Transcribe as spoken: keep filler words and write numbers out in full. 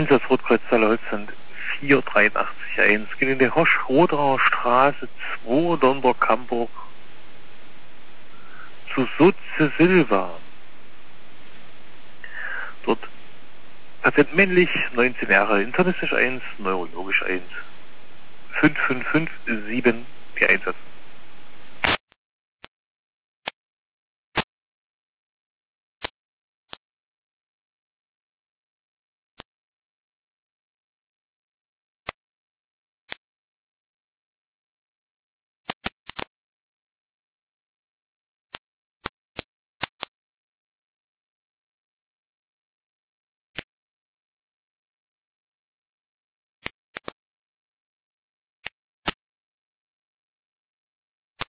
Einsatz Rotkreuzzahl heute sind vier drei acht eins. Geht in der Hosch-Roderer Straße zwei, Dornburg-Hamburg zu Sutze Silva. Dort Patient männlich, neunzehn Jahre, internistisch eins, neurologisch eins. fünf fünf fünf sieben, die Einsatz.